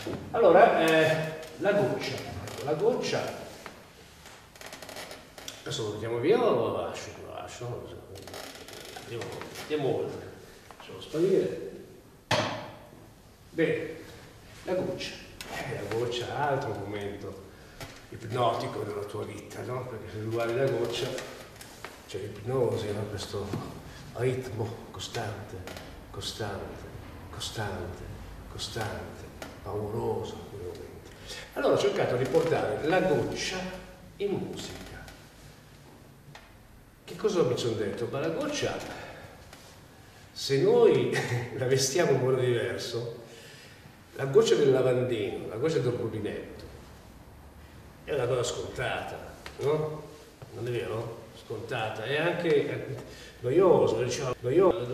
Allora, la goccia. La goccia, adesso lo mettiamo via o lo lascio? Lo lascio, non lo so. Andiamo oltre. Lasciamo sparire. Bene, la goccia. La goccia, altro momento ipnotico della tua vita, no? Perché se tu guardi la goccia c'è l'ipnosi, no? Questo ritmo costante, costante, costante, costante, pauroso in quel momento. Allora ho cercato di portare la goccia in musica. Che cosa mi sono detto? Ma la goccia, se noi la vestiamo in modo diverso, la goccia del lavandino, la goccia del rubinetto, è una cosa scontata, no? Non è vero? Scontata, è anche noioso, diciamo, noioso.